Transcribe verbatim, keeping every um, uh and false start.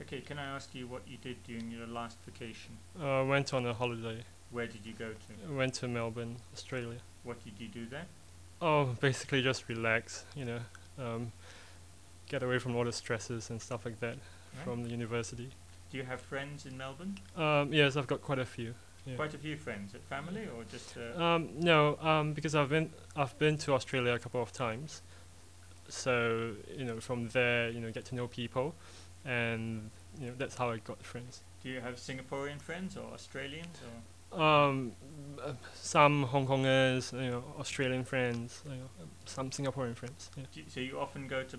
Okay, can I ask you what you did during your last vacation? Uh, went on a holiday. Where did you go to? Went to Melbourne, Australia. What did you do there? Oh, basically just relax, you know, um, get away from all the stresses and stuff like that Right. from the university. Do you have friends in Melbourne? Um, yes, I've got quite a few. Yeah. Quite a few friends. At family or just? Uh, Um, no, um, because I've been I've been to Australia a couple of times, so you know from there you know get to know people, and you know that's how I got friends. do you have Singaporean friends or Australians or? Um, uh, some Hong Kongers, you know, Australian friends, you know, some Singaporean friends. Yeah. Do you, so you often go to